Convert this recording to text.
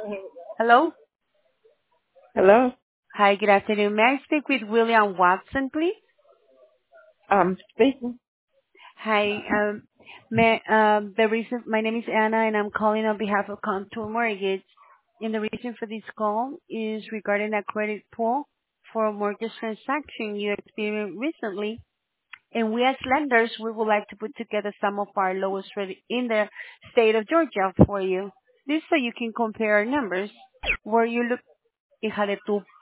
Hello. Hello? Hi, good afternoon. May I speak with William Watson, please? Speaking. Hi, the reason my name is Anna, and I'm calling on behalf of Contour Mortgage. And the reason for this call is regarding a credit pull for a mortgage transaction you experienced recently. And we as lenders, we would like to put together some of our lowest rate in the state of Georgia for you. This so you can compare numbers. Were you look hija de tu